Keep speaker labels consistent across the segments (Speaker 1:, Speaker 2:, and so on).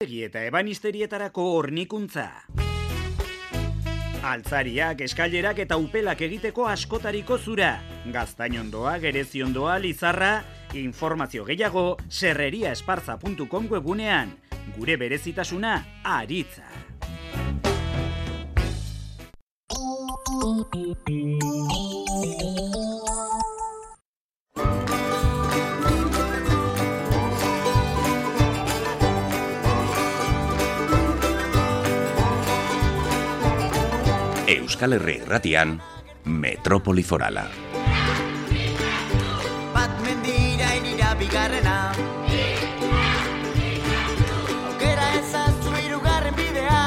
Speaker 1: Eta ebanisterietarako hornikuntza. Altzariak, eskailerak eta upelak egiteko askotariko zura. Gaztainondoa, gereziondoa, lizarra, informazio gehiago serreriaesparza.com webunean. Gure berezitasuna aritza.
Speaker 2: Euskal Herri Irratian, Metropoli Forala.
Speaker 3: Bat mendira inira bigarrena, aukera ezaztu hirugarren bidea,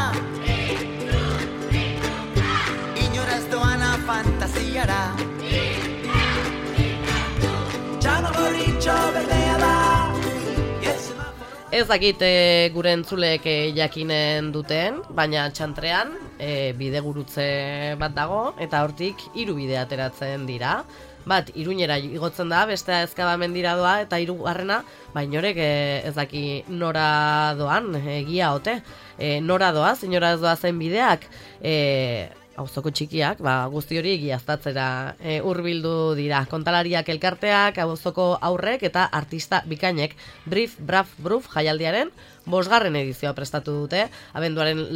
Speaker 3: inoraz doana fantasiara, txano gorritxo berdea da.
Speaker 4: Ez dakit gure entzuleek jakinen duten, baina txantrean bidegurutze bat dago, eta hortik 3 bide ateratzen dira. Bat, Iruñera igotzen da, bestea Ezkabamendira doa, eta 3. Inorek ez daki nora doan, egia ote. Nora doa, inora ez doa zen bideak, auzoko txikiak, guzti hori egiaztatzera hurbildu dira. Kontalariak elkarteak, auzoko aurrek eta artista bikainek Brief, Braf, Bruf jaialdiaren 5. edizioa prestatu dute. Abenduaren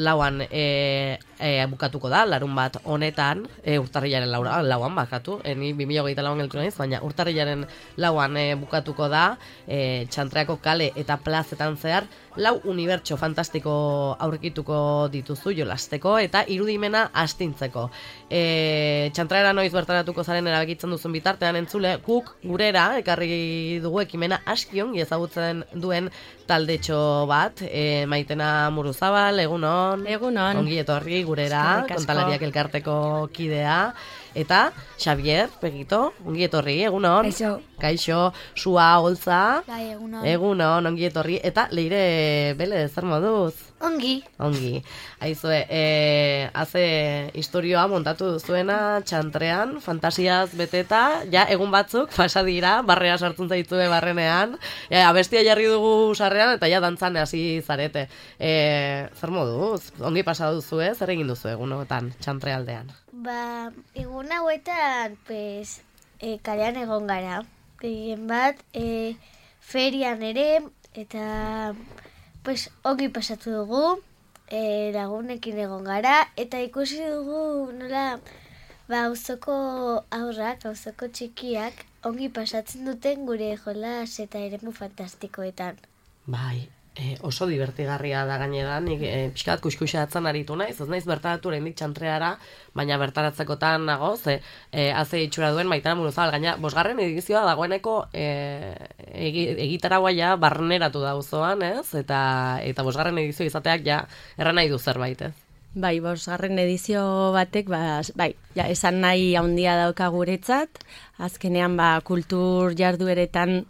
Speaker 4: 4 bukatuko da, larun bat honetan, urtarrilaren 4 bakatu, ni 2024 geltu naiz, baina urtarrilaren 4 bukatuko da, Txantreako kale eta plazetan zehar, 4 unibertso fantastiko aurkituko dituzu jolasteko eta irudimena astintzeko. Txantreara noiz bertaratuko zaren erabakitzen duzun bitartean entzule, guk gurera ekarri dugu ekimena askiongi ezagutzen duen taldetxo bat, Maitena Muruzabal, egunon.
Speaker 5: Egunon.
Speaker 4: Ongi etorri gurera, kontalariak elkarteko kidea. Eta Xavier, Pegito, ongi etorri, egunon. Kaixo, Sua, Olza.
Speaker 5: Bai, egunon.
Speaker 4: Egunon, ongi etorri. Eta Leire Bele, zer moduz?
Speaker 5: Ongi.
Speaker 4: Aizue, haze historioa montatu duzuena txantrean, fantasiaz beteta, ja egun batzuk pasa dira, barrea sartzen zaitue barrenean, abestia jarri dugu sarrean eta ja dantzan hasi zarete. Zer moduz? Ongi pasa duzu, zer egin duzu egunotan txantrealdean?
Speaker 5: Egun hauetan, kalean egon gara. Gehien bat, ferian ere, eta ongi pasatu dugu, lagunekin egon gara, eta ikusi dugu nola auzoko aurrak, auzoko txikiak, ongi pasatzen duten gure jolas eta eremu fantastikoetan.
Speaker 4: Bai, oso divertigarria da gainera, nik pixkat kuskuxatzen aritu naiz, ez naiz bertaratu oraindik txantreara, baina bertaratzekotan nago, haze itxura duen Maitena Muruzabal, gaina 5. edizioa dagoeneko egitaragua ja barneratu da auzoan, ez? Eta 5. edizio izateak ja erran nahi du zerbait, ez?
Speaker 6: Bai, 5. edizio batek, esan nahi handia dauka guretzat, azkenean kultur jardueretan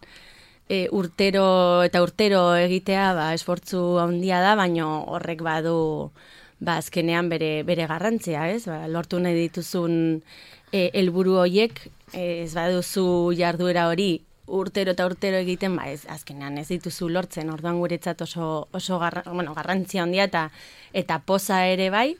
Speaker 6: urtero egitea esfortzu handia da, baina horrek badu azkenean bere garrantzia, ez? Lortu nahi dituzun helburu horiek, ez baduzu jarduera hori urtero egiten, azkenean ez dituzu lortzen, orduan guretzat oso garrantzia handia eta poza ere bai,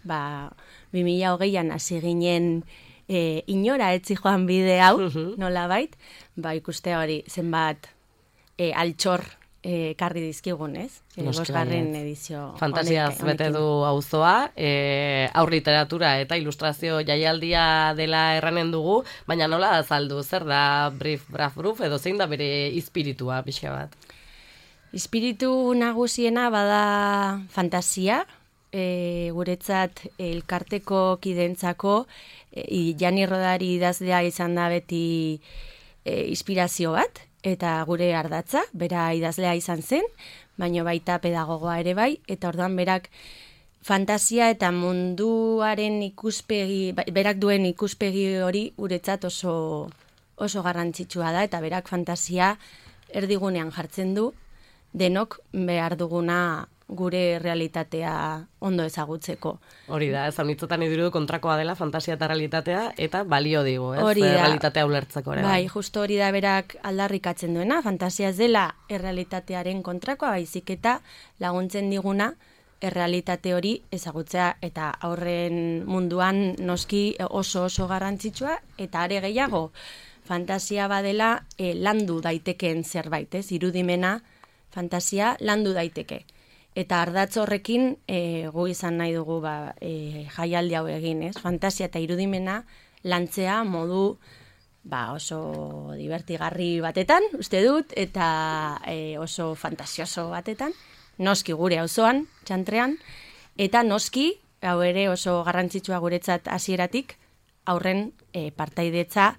Speaker 6: 2020an hasi ginen inora etzi joan bide hau, nola bait, ikuste hori zenbat altxor karri dizkigun, ez? 5. edizio.
Speaker 4: Fantasiaz bete du auzoa, aur literatura eta ilustrazio jaialdia dela erranen dugu, baina nola azaldu, zer da Brief, Braf, Bruf, edo zein da bere ispiritua, pixka bat?
Speaker 6: Ispiritu nagusiena bada fantasia, guretzat elkarteko kidentzako, Jani Rodari idazlea izan da beti inspirazio bat, eta gure ardatza, bera idazlea izan zen, baina baita pedagogoa ere bai, eta orduan berak fantasia eta munduaren ikuspegi, berak duen ikuspegi hori guretzat oso garrantzitsua da, eta berak fantasia erdigunean jartzen du, denok behar duguna gure realitatea ondo ezagutzeko.
Speaker 4: Hori da, ez anitzetan idiru kontrakoa dela fantasia eta realitatea, eta balio digu, ez?
Speaker 6: Hori da.
Speaker 4: Realitatea ulertzeko ere.
Speaker 6: Bai, justo hori da berak aldarrikatzen duena, fantasia ez dela errealitatearen kontrakoa, baizik eta laguntzen diguna errealitate hori ezagutzea, eta aurren munduan noski oso garrantzitsua, eta are gehiago, fantasia badela landu daitekeen zerbait, ez? Irudimena fantasia landu daiteke. Eta ardatz horrekin gu izan nahi dugu jaialdi hau egin, ez? Fantasia eta irudimena lantzea modu oso divertigarri batetan, uste dut, eta oso fantasioso batetan, noski gure auzoan, Txantrean, eta noski, hau ere oso garrantzitsua guretzat hasieratik, aurren partaidetza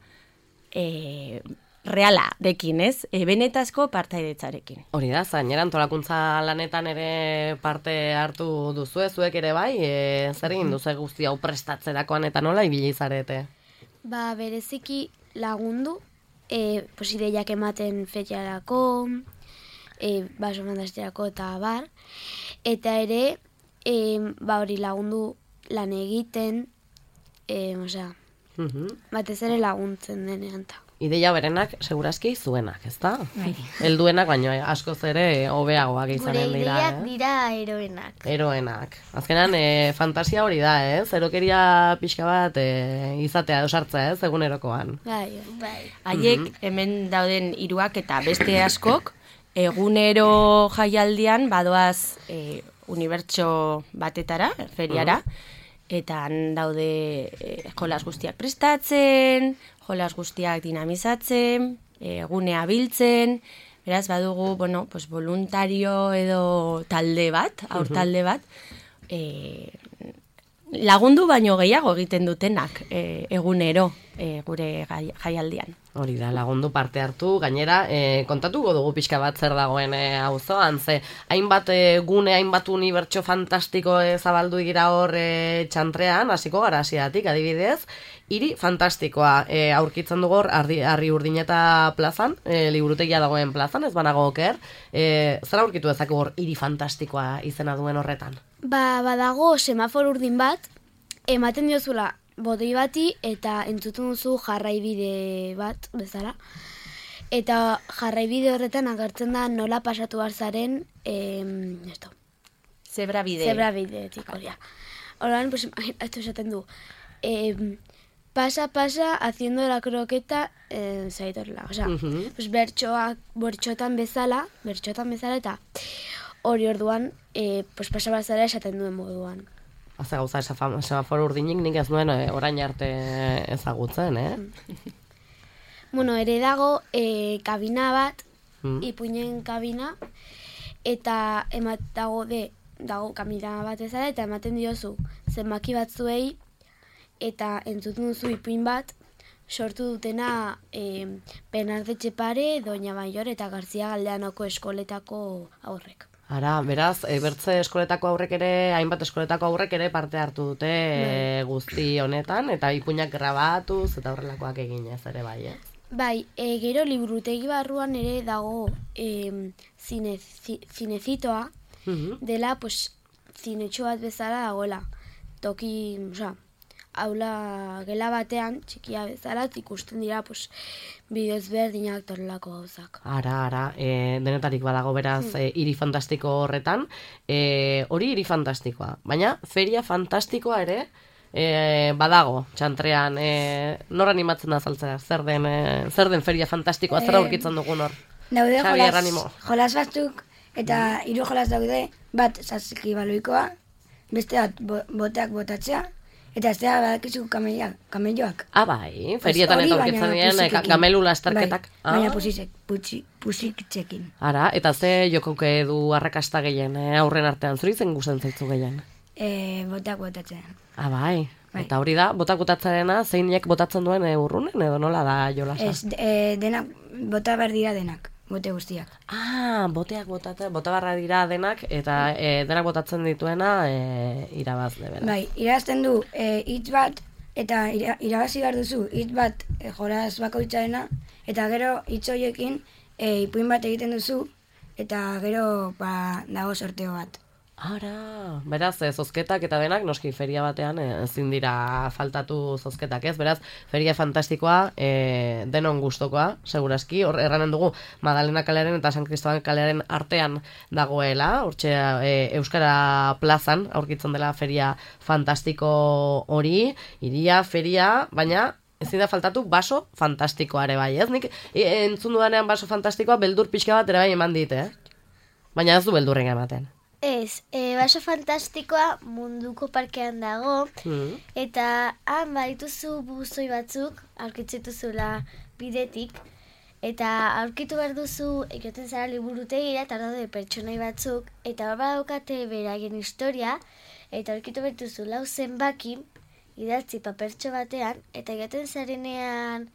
Speaker 6: realarekin, ez? Benetazko partaidetzarekin.
Speaker 4: Hori da, zainera antolakuntza lanetan ere parte hartu duzu, zuek ere bai, zer egin duzu guzti hau prestatzerakoan eta nola ibili zarete?
Speaker 7: Bereziki lagundu, ideiak ematen feriarako, baso fantastiarako eta bar, eta ere, hori lagundu lan egiten, batez ere laguntzen denean ta.
Speaker 4: Ideia berenak segurazki zuenak, ezta? Helduenak baino askoz ere hobeagoak izanen dira.
Speaker 5: Gure ideiak dira eroenak.
Speaker 4: Eroenak. Azkenan fantasia hori da, ez? Erokeria pixka bat izatea osartza, ez? Egunerokoan.
Speaker 5: Bai.
Speaker 6: Haiek hemen dauden hiruak eta beste askok egunero jaialdian badoaz unibertso batetara, feriara, eta han daude jolas guztiak prestatzen, jolas guztiak dinamizatzen, gunea biltzen, beraz badugu, voluntario edo talde bat, aur talde bat, lagundu baino gehiago egiten dutenak egunero gure jaialdian.
Speaker 4: Hori da, lagundu parte hartu, gainera, kontatuko dugu pixka bat zer dagoen auzoan, ze hainbat gune, hainbat unibertso fantastiko zabaldu dira hor Txantrean, hasiko gara hasieratik, adibidez, hiri fantastikoa aurkitzen dugu hor Harri Urdineta plazan, liburutegia dagoen plazan, ez banago oker, zer aurkitu dezakegu hor hiri fantastikoa izena duen horretan?
Speaker 7: Badago semaforo urdin bat, ematen diozula botoi bati eta entzuten duzu jarraibide bat bezala. Eta jarraibide horretan agertzen da nola pasatu barzaren zebrabideetik hori. Horren, esto esaten du. Pasa haciendo la croqueta zaitorla. Osea, bertxotan bezala eta hori orduan pasa barzara esaten duen moduan.
Speaker 4: Haze gauza, semaforo urdinik nik ez nuen orain arte ezagutzen,
Speaker 7: Ere dago kabina bat, ipuinen kabina, eta dago kabina bat ezara, eta ematen diozu zenbaki batzuei, eta entzuten duzu ipuin bat, sortu dutena Bernardo Etxepare, Doña Mayor eta Garzia Galdeanoko eskoletako aurrek.
Speaker 4: Ara, beraz, bertze eskoletako aurrek ere, hainbat eskoletako aurrek ere parte hartu dute guzti honetan, eta ipuinak grabatuz eta horrelakoak eginez ere bai, ez?
Speaker 7: Bai, gero liburutegi barruan ere dago zinezitoa, dela, zinetxo bat bezala dagoela. Toki, aula gela batean, txikia bezala, ikusten dira, bideo ezberdinak torrelako gauzak.
Speaker 4: Ara, denetarik badago beraz hiri fantastiko horretan, hori hiri fantastikoa, baina feria fantastikoa ere badago, Txantrean, nor animatzen da zaltzera, zer den feria fantastikoa, zer aurkitzen dugun hor?
Speaker 8: Daude jolas batzuk, eta 3 jolas daude, bat saskibaloikoa, beste bat boteak botatzea, eta ez da badakizu kamelloak.
Speaker 4: Bai, ferietan eta aurkitzen diren kamelu lasterketak.
Speaker 8: Baina pusikitzekin.
Speaker 4: Ara, eta ze jokoke du arrakasta gehien aurren artean, zuri zen guzen zaitzu gehien?
Speaker 8: Boteak botatzen.
Speaker 4: Bai. Eta hori da, botak botatzearena, zeinek botatzen duen urrunen, edo nola da jolasa?
Speaker 8: Ez, denak, bota behar dira denak, bote guztiak.
Speaker 4: Boteak bota behar dira denak, eta denak botatzen dituena irabazle, bera.
Speaker 8: Bai, irabazten du hitz bat, eta irabazi behar duzu hitz bat jolas bakoitzarena, eta gero hitz horiekin ipuin bat egiten duzu, eta gero dago sorteo bat.
Speaker 4: Ara, beraz, zozketak eta denak, noski feria batean ezin dira faltatu zozketak, ez? Beraz, feria fantastikoa, denon gustokoa, segurazki, hor erranen dugu, Madalena kalearen eta San Kristoban kalearen artean dagoela, hortxe Euskara plazan, aurkitzen dela feria fantastiko hori, iria, feria, baina ezin da faltatu baso fantastikoa ere bai, ez? Nik entzun dudanean baso fantastikoa beldur pixka bat ere bai eman dit, baina ez du beldurren ematen.
Speaker 5: Ez, baso fantastikoa munduko parkean dago, eta han badituzu buzoi batzuk, aurkitzituzula bidetik, eta aurkitu behar duzu egoten zara liburutegira, eta daude pertsonai batzuk, eta hor badaukate beraien historia, eta aurkitu behar duzu lau zenbaki, idatzi papertxo batean, eta egoten zarenean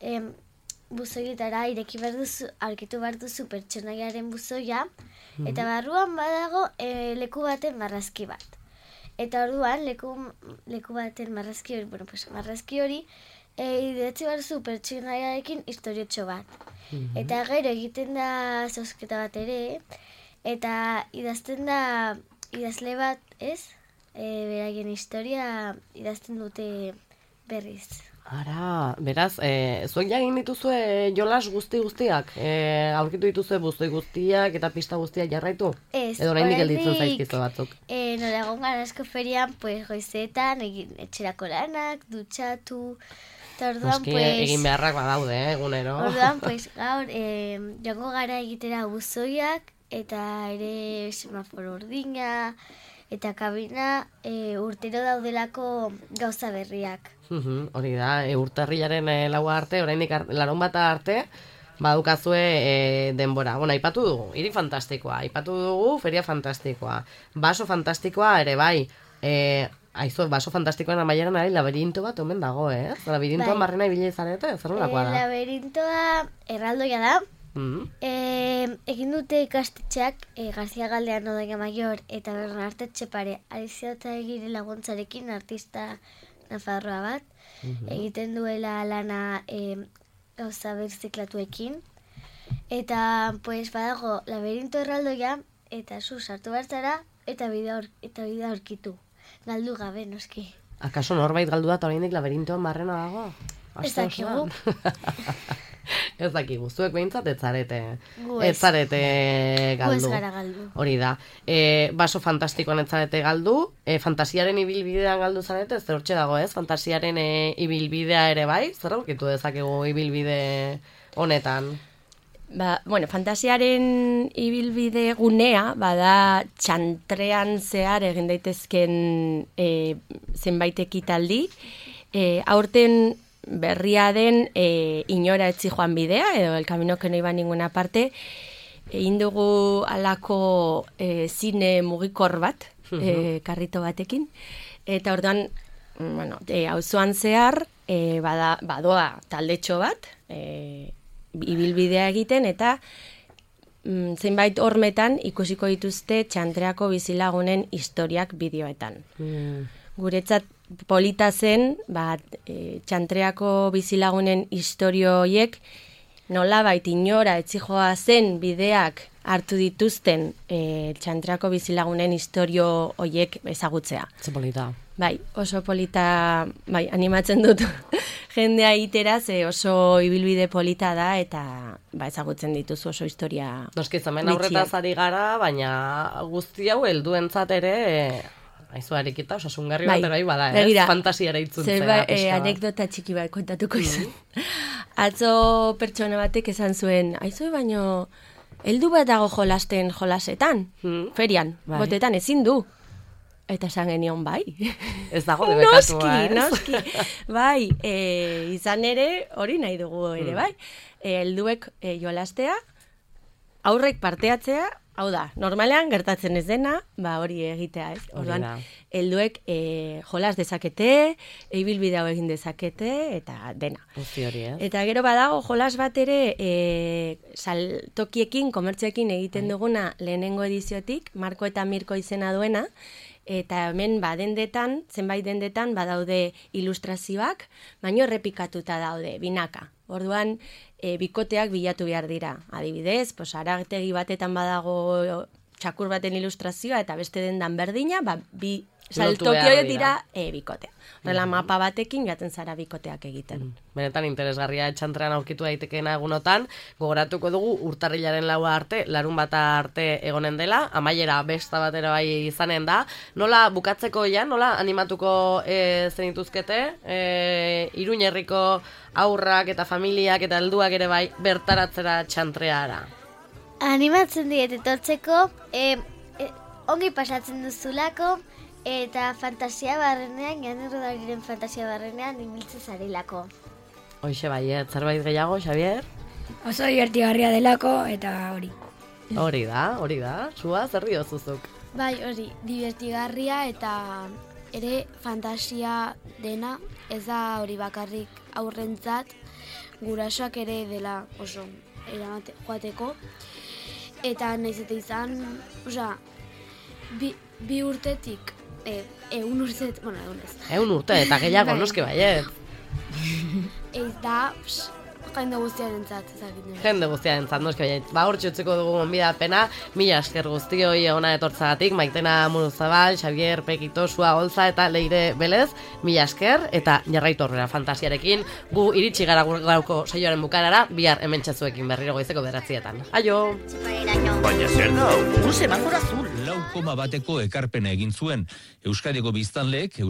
Speaker 5: buzoietara ireki behar duzu, aurkitu behar duzu pertsonaiaren buzoia, eta barruan badago leku baten marrazki bat. Eta orduan, leku baten marrazki hori, marrazki hori, idatzi behar duzu pertsonaiarekin historiotxo bat. Eta gero egiten da zozketa bat ere, eta idazten da idazle bat, ez? Beraien historia idazten dute berriz.
Speaker 4: Ara, beraz, zuek jagin dituzue jolas guztiak? Aurkitu dituzue buzoi guztiak eta pista guztiak jarraitu?
Speaker 5: Ez,
Speaker 4: edo oraindik gelditzen zaizkizu batzuk?
Speaker 5: Noragon garazko ferian, goizetan, etxerako lanak, dutxatu, eta orduan,
Speaker 4: egin beharrak badaude, egunero.
Speaker 5: Orduan, gaur, joango gara egitera buzoiak, eta ere semaforo urdina, eta kabina urtero daudelako gauza berriak.
Speaker 4: Hori da, urtarrilaren laua arte, oraindik larun bata arte, badukazue denbora. Bueno, aipatu dugu, hiri fantastikoa, aipatu dugu, feria fantastikoa, baso fantastikoa ere bai, aizu, baso fantastikoan amaieran ari laberinto bat omen dago, Laberintoa marrena ibili zarete, zer nolakoa da?
Speaker 5: Laberintoa erraldoia da, egin dute ikastetxeak Garzia Galdean Odaia Maior eta Bernarte Etxepare Alizia eta Egire laguntzarekin artista nafarroa bat, egiten duela lana gauza birziklatuekin, eta badago laberinto erraldoia, eta zu sartu bertzara, eta bidea aurkitu. Galdu gabe, noski.
Speaker 4: Akaso norbait galdu da eta oraindik laberintoan barrena dago?
Speaker 5: Ez dakigu.
Speaker 4: Ez dakigu, zuek behintzat ez zarete galdu.
Speaker 5: Ez gara galdu.
Speaker 4: Hori da. Baso fantastikoan ez zarete galdu, fantasiaren ibilbidean galdu zarete, zer hortxe dago ez? Fantasiaren ibilbidea ere bai, zer aurkitu dezakegu ibilbide honetan?
Speaker 6: Fantasiaren ibilbide gunea, bada txantrean zehar egin daitezken zenbait ekitaldi, aurten berria den inora etzi joan bidea, edo el camino que no iba a ninguna parte, egin dugu alako zine mugikor bat, karrito batekin, eta orduan, auzoan zehar, badoa taldetxo bat, ibilbidea egiten, eta zenbait hormetan ikusiko dituzte txantreako bizilagunen historiak bideoetan. Guretzat polita zen, txantreako bizilagunen historio horiek nolabait inora etzijoa zen bideak hartu dituzten txantreako bizilagunen historio horiek ezagutzea.
Speaker 4: Ze polita.
Speaker 6: Bai, oso polita, animatzen dut jendea itera, ze oso ibilbide polita da, eta ezagutzen dituzu oso historia.
Speaker 4: Noski, zamen aurretaz ari gara, baina guzti hau helduentzat ere... Aizu arikita, osasungarri bat ere bada, fantasiara itzuntzea.
Speaker 6: Anekdota txiki bat kontatuko izan. Atzo pertsona batek esan zuen, aizu baino, heldu bat dago jolasten jolasetan, ferian, botetan ezin du. Eta esan genion, bai.
Speaker 4: Ez dago debekatua,
Speaker 6: Noski. Bai, izan ere, hori nahi dugu ere, bai. Helduek jolastea, aurrek parteatzea, hau da, normalean gertatzen ez dena, hori egitea, ez? Orduan, helduek jolas dezakete, ibilbide hau egin dezakete, eta dena. Eta gero badago jolas bat ere saltokiekin, komertzioekin egiten duguna lehenengo ediziotik, Marko eta Mirko izena duena, eta hemen dendetan, zenbait dendetan badaude ilustrazioak, baino errepikatuta daude, binaka. Orduan, bikoteak bilatu behar dira. Adibidez, arategi batetan badago txakur baten ilustrazioa eta beste dendan berdina, bi
Speaker 4: Lotu
Speaker 6: saltoki
Speaker 4: behar
Speaker 6: horiek
Speaker 4: dira.
Speaker 6: dira bikotea. Horrela mapa batekin jaten zara bikoteak egiten.
Speaker 4: Benetan interesgarria etxantrean aurkitu daitekeena egunotan, gogoratuko dugu urtarrilaren 4 arte, larun bata arte egonen dela, amaiera besta batera bai izanen da. Nola bukatzeko nola animatuko zenituzkete, Iruña herriko aurrak eta familiak eta helduak ere bai bertaratzera txantreara?
Speaker 5: Animatzen diet etortzeko, ongi pasatzen duzulako, eta fantasia barrenean, Jan Errodariren fantasia barrenean ibiltzen zarelako.
Speaker 4: Hoxe bai, zerbait gehiago, Xavier?
Speaker 8: Oso divertigarria delako eta hori.
Speaker 4: Hori da. Zua, zer diozuzuk?
Speaker 7: Bai, hori, divertigarria eta ere fantasia dena, ez da hori bakarrik aurrentzat, gurasoak ere dela oso joateko. Eta nahiz eta izan, bi urtetik, 1 urtet, bueno,
Speaker 4: 1 urte, eta gehiago, noski baiet.
Speaker 7: Ez da, jende guztiarentzat, ezagiten.
Speaker 4: Jende guztiarentzat, noski baiet. Hortxe utziko dugu gonbidapena, mila esker guztioi egona etortzagatik, Maitena Muruzabal, Xavier Pekito, Sua Goltza eta Leire Belez, mila esker, eta jarraitu horrela fantasiarekin, gu iritsi gara gauko saioaren bukarara, bihar hemen txazuekin berriro goizeko 9:00. Aio!
Speaker 2: Baina zer da?
Speaker 1: Un semáforo azul.
Speaker 9: 4,1 ekarpena egin zuen Euskadiko biztanleek